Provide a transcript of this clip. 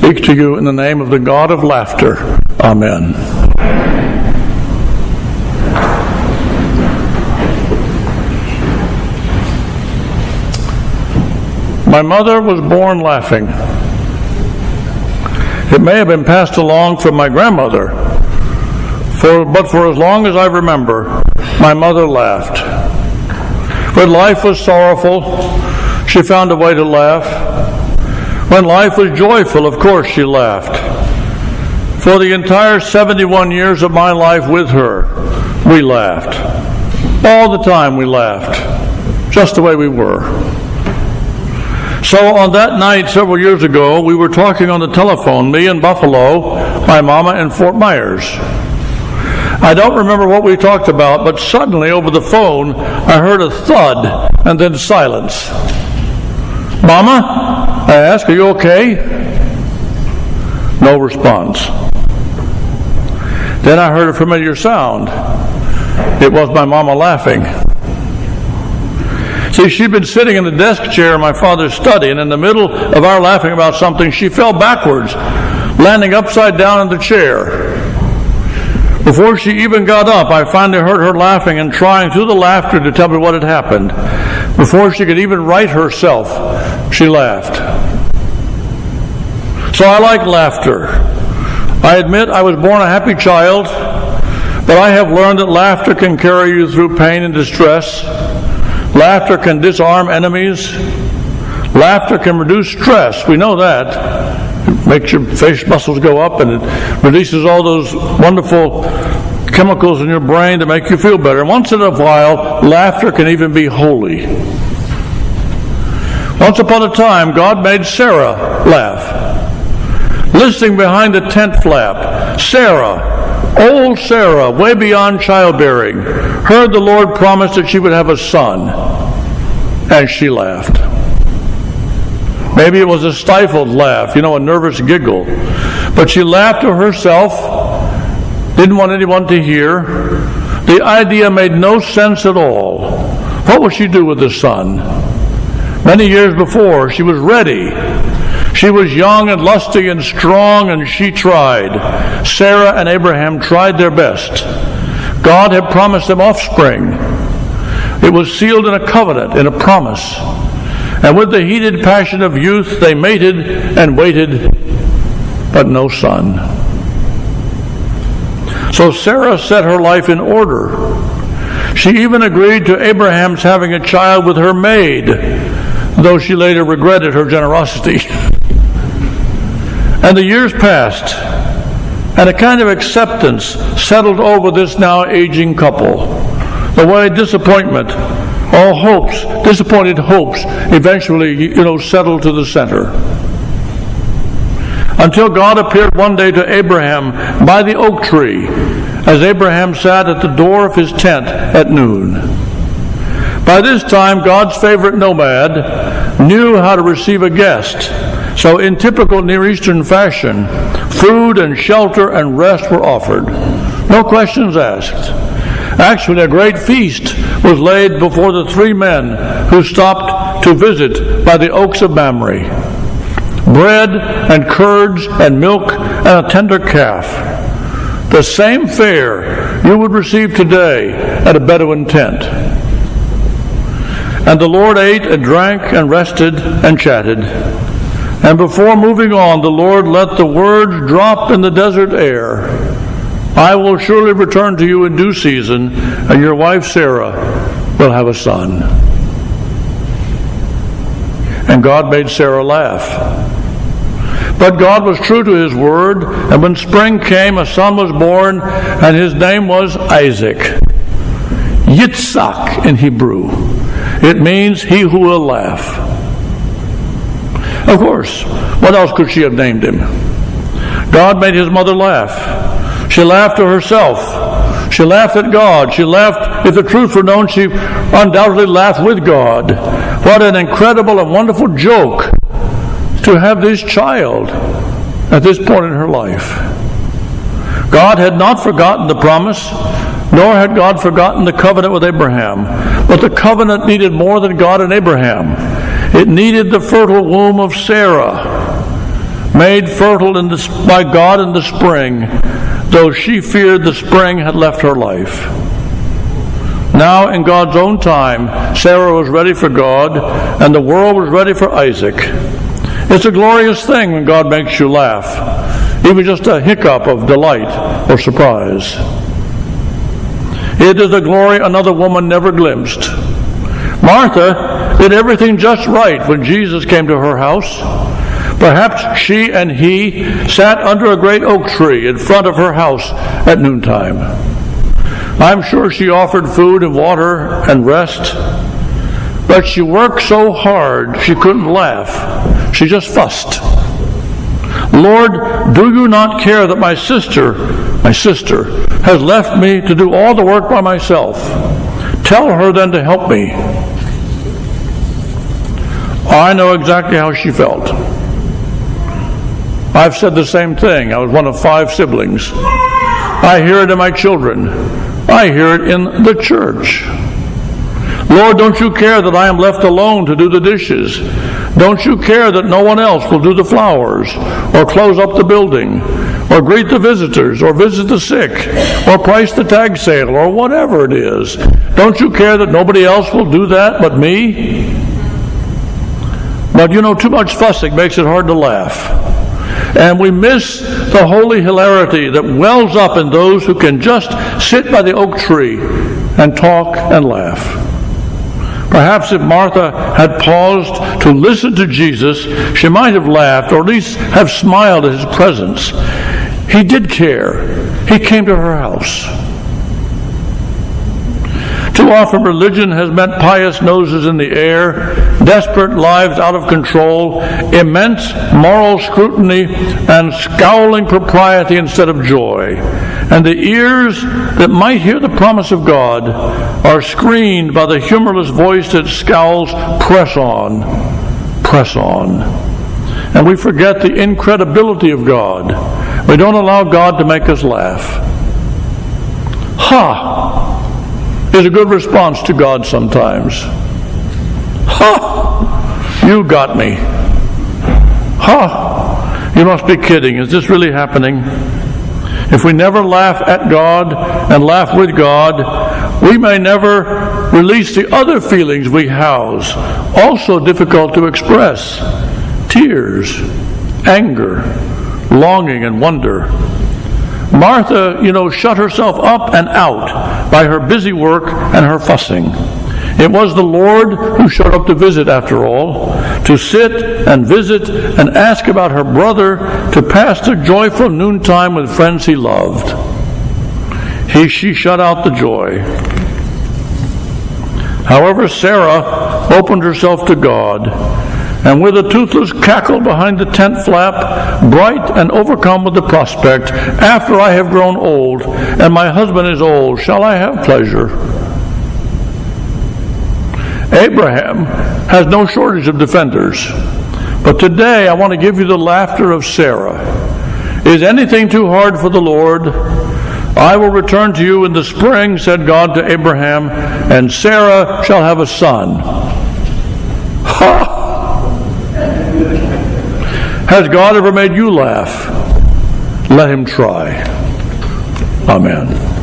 speak to you in the name of the God of laughter. Amen. My mother was born laughing. It may have been passed along from my grandmother, but for as long as I remember, my mother laughed. When life was sorrowful, she found a way to laugh. When life was joyful, of course she laughed. For the entire 71 years of my life with her, we laughed. All the time we laughed, just the way we were. So on that night several years ago, we were talking on the telephone, me in Buffalo, my mama in Fort Myers. I don't remember what we talked about, but suddenly over the phone, I heard a thud and then silence. "Mama?" I asked, "Are you okay?" No response. Then I heard a familiar sound. It was my mama laughing. See, she'd been sitting in the desk chair in my father's study, and in the middle of our laughing about something, she fell backwards, landing upside down in the chair. Before she even got up, I finally heard her laughing and trying through the laughter to tell me what had happened. Before she could even right herself, she laughed. So I like laughter. I admit I was born a happy child, but I have learned that laughter can carry you through pain and distress. Laughter can disarm enemies. Laughter can reduce stress. We know that. It makes your face muscles go up, and it releases all those wonderful chemicals in your brain to make you feel better. And once in a while, laughter can even be holy. Once upon a time, God made Sarah laugh. Listening behind the tent flap, Sarah, old Sarah, way beyond childbearing, heard the Lord promise that she would have a son, and she laughed. Maybe it was a stifled laugh, a nervous giggle, but she laughed to herself, didn't want anyone to hear. The idea made no sense at all. What would she do with the son? Many years before, she was ready. She was young and lusty and strong, and she tried. Sarah and Abraham tried their best. God had promised them offspring. It was sealed in a covenant, in a promise. And with the heated passion of youth, they mated and waited, but no son. So Sarah set her life in order. She even agreed to Abraham's having a child with her maid, though she later regretted her generosity. And the years passed, and a kind of acceptance settled over this now aging couple. The way disappointment, all hopes, disappointed hopes, eventually, settled to the center. Until God appeared one day to Abraham by the oak tree, as Abraham sat at the door of his tent at noon. By this time, God's favorite nomad knew how to receive a guest. So in typical Near Eastern fashion, food and shelter and rest were offered. No questions asked. Actually, a great feast was laid before the three men who stopped to visit by the oaks of Mamre. Bread and curds and milk and a tender calf. The same fare you would receive today at a Bedouin tent. And the Lord ate and drank and rested and chatted. And before moving on, the Lord let the words drop in the desert air. I will surely return to you in due season, and your wife Sarah will have a son. And God made Sarah laugh. But God was true to his word, and when spring came, a son was born, and his name was Isaac. Yitzhak in Hebrew. It means he who will laugh. Of course, what else could she have named him? God made his mother laugh. She laughed to herself. She laughed at God. She laughed, if the truth were known, she undoubtedly laughed with God. What an incredible and wonderful joke to have this child at this point in her life. God had not forgotten the promise, nor had God forgotten the covenant with Abraham. But the covenant needed more than God and Abraham. It needed the fertile womb of Sarah. made fertile by God in the spring, though she feared the spring had left her life. Now, in God's own time, Sarah was ready for God, and the world was ready for Isaac. It's a glorious thing when God makes you laugh, even just a hiccup of delight or surprise. It is a glory another woman never glimpsed. Martha did everything just right when Jesus came to her house. Perhaps she and he sat under a great oak tree in front of her house at noontime. I'm sure she offered food and water and rest, but she worked so hard she couldn't laugh. She just fussed. Lord, do you not care that my sister, has left me to do all the work by myself? Tell her then to help me. I know exactly how she felt. I've said the same thing. I was one of 5 siblings. I hear it in my children. I hear it in the church. Lord, don't you care that I am left alone to do the dishes? Don't you care that no one else will do the flowers, or close up the building, or greet the visitors, or visit the sick, or price the tag sale, or whatever it is? Don't you care that nobody else will do that but me? But too much fussing makes it hard to laugh. And we miss the holy hilarity that wells up in those who can just sit by the oak tree and talk and laugh. Perhaps if Martha had paused to listen to Jesus, she might have laughed, or at least have smiled at his presence. He did care. He came to her house. Too often religion has meant pious noses in the air, desperate lives out of control, immense moral scrutiny, and scowling propriety instead of joy. And the ears that might hear the promise of God are screened by the humorless voice that scowls, press on, press on. And we forget the incredibility of God. We don't allow God to make us laugh. Ha! Is a good response to God sometimes. Ha! You got me. Ha! You must be kidding. Is this really happening? If we never laugh at God and laugh with God, we may never release the other feelings we house, also difficult to express. Tears, anger, longing, and wonder. Martha, shut herself up and out by her busy work and her fussing. It was the Lord who showed up to visit, after all, to sit and visit and ask about her brother, to pass the joyful noontime with friends he loved. She shut out the joy. However, Sarah opened herself to God, and with a toothless cackle behind the tent flap, bright and overcome with the prospect, after I have grown old, and my husband is old, shall I have pleasure? Abraham has no shortage of defenders, but today I want to give you the laughter of Sarah. Is anything too hard for the Lord? I will return to you in the spring, said God to Abraham, and Sarah shall have a son. Ha! Has God ever made you laugh? Let him try. Amen.